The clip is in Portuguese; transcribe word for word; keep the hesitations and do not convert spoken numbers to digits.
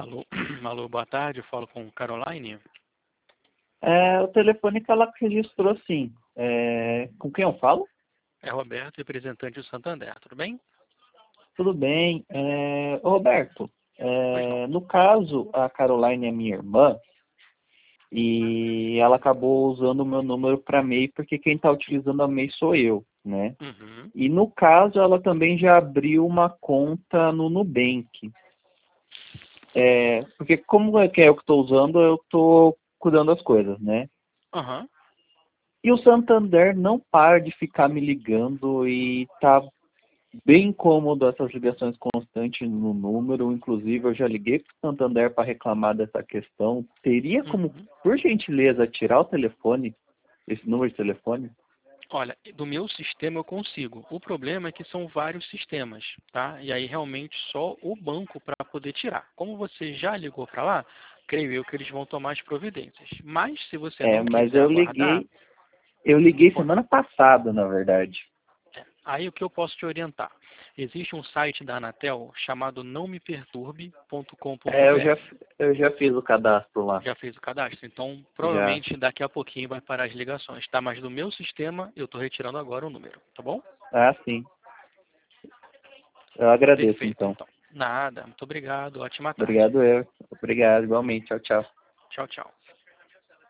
Alô, alô, boa tarde, eu falo com Caroline. É, o telefone que ela registrou, sim. É, com quem eu falo? É Roberto, representante do Santander, tudo bem? Tudo bem. É, ô, Roberto, Pois não. é, no caso, a Caroline é minha irmã e ela acabou usando o meu número para MEI porque quem está utilizando a MEI sou eu, né? Uhum. E no caso, ela também já abriu uma conta no Nubank. É, porque como é que é eu que estou usando, eu estou cuidando das coisas, né? Aham. E o Santander não para de ficar me ligando e tá bem incômodo essas ligações constantes no número. Inclusive, eu já liguei para o Santander para reclamar dessa questão. Teria como, Uhum. por gentileza, tirar o telefone, esse número de telefone? Olha, do meu sistema eu consigo. O problema é que são vários sistemas, tá? E aí realmente só o banco para poder tirar. Como você já ligou para lá, creio eu que eles vão tomar as providências. Mas se você É, não mas quiser eu aguardar, liguei, eu liguei semana passada, na verdade. É, aí o que eu posso te orientar? Existe um site da Anatel chamado não me perturbe ponto com ponto É, eu já, br. eu já fiz o cadastro lá. Já fez o cadastro, então Já. provavelmente daqui a pouquinho vai parar as ligações, tá? Mas do meu sistema eu estou retirando agora o número, tá bom? Ah, sim. Eu agradeço, Perfeito, então. então. Nada, muito obrigado, ótima tarde. Obrigado, eu. Obrigado, igualmente. Tchau, tchau. Tchau, tchau.